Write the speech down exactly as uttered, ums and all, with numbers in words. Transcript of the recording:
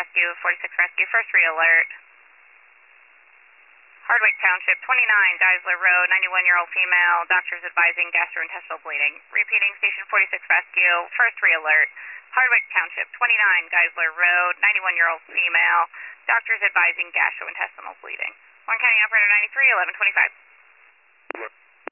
Rescue, forty-six Rescue, first re-alert. Hardwick Township, twenty-nine Geisler Road, ninety-one-year-old female, doctors advising gastrointestinal bleeding. Repeating, Station forty-six Rescue, first re-alert. Hardwick Township, twenty-nine Geisler Road, ninety-one-year-old female, doctors advising gastrointestinal bleeding. Warren County Operator ninety-three, eleven twenty-five.